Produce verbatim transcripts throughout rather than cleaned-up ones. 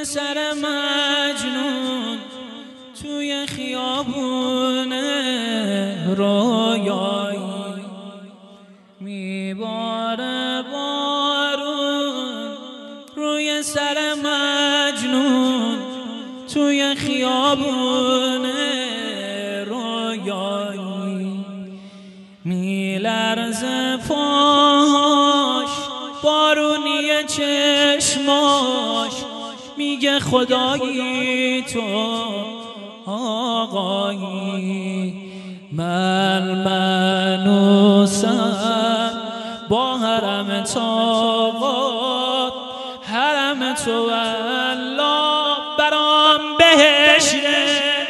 روی سر مجنون توی خیابون رویایی میباره بارون روی سر مجنون توی خیابون رویایی میلرزه پاش بارونی چشماش میگه خدایی تو آقایی من منوسم با حرم طاقات حرم تو والله برام بهشته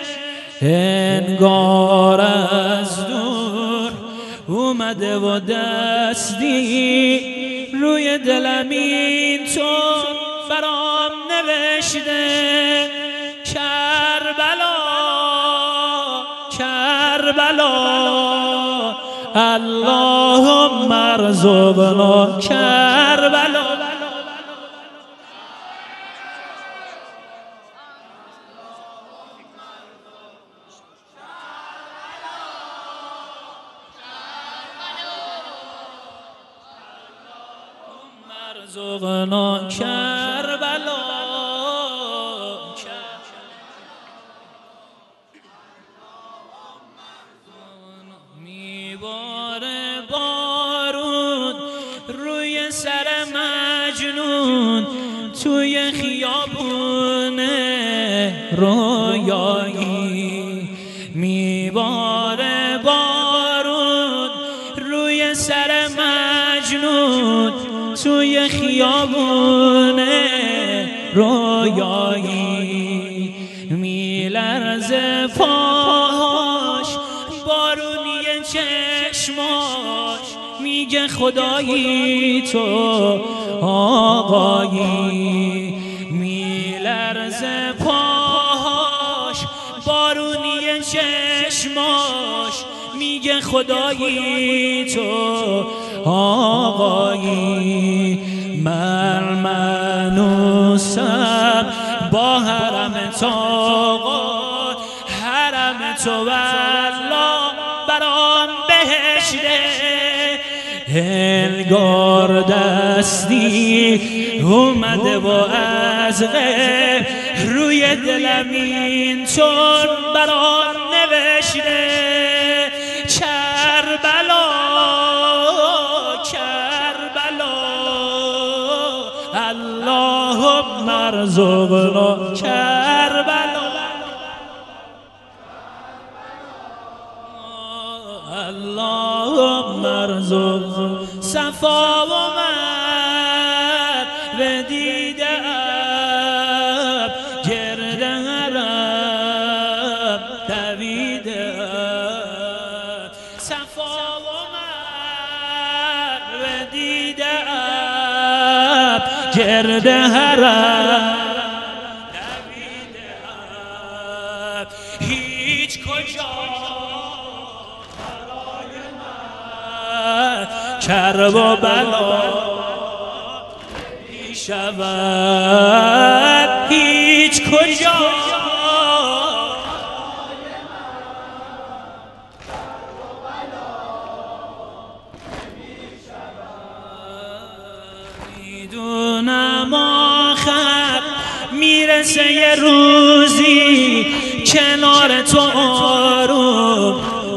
انگار از دور اومده و دستی روی دلم اینطور برام نوشته کربلا کربلا اللهم ارزقنا کربلا ارزقنا کربلا میباره بارون روی سر مجنون توی خیابون رویایی میباره بارون روی سر مجنون توی خیابون رویایی میلرزه پاش بارونی چشماش میگه خدایی تو آقایی میلرزه پاش بارونی چشماش میگه خدایی تو آقایی من منوسم با حرم طاقات حرم تو والله برام بهشته انگار دستی اومده و از غیب روی دلم اینطور برام نوشته کربلا اللهم ارزقنا کربلا اللهم ارزقنا صفا و مروه دیدم گرد حرم دویدم صفا و مروه دیدم گرد حرم دویدم هیچ کجا برای من کرب و بلا می شود هیچ کجا میدونم آخر میرسه یه روزی کنار تو آروم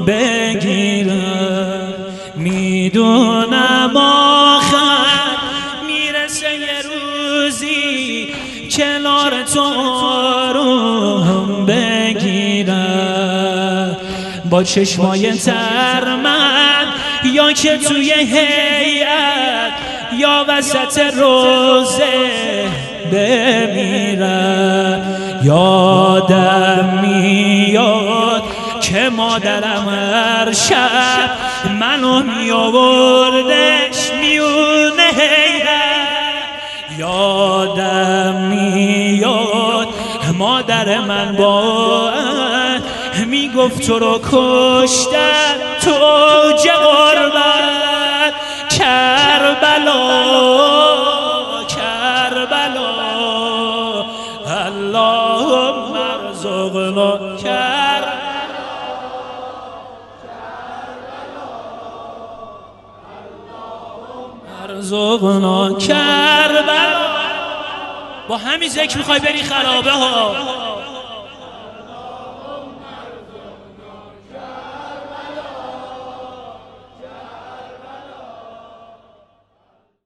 بگیرم میدونم آخر میرسه یه روزی کنار تو آروم بگیرم با چشمای تر من یا که توی هیئت یا وسط روزه بمیرم یادم میاد که مادرم هر شب منو میآوردش میونه هیئت یادم میاد مادر من با میگفت تو رو کشتن تو اوج غربت کربلا کربلا ارزقنا کربلا ارزقنا کربلا. با همین ذکر میخوای بری خرابه ها.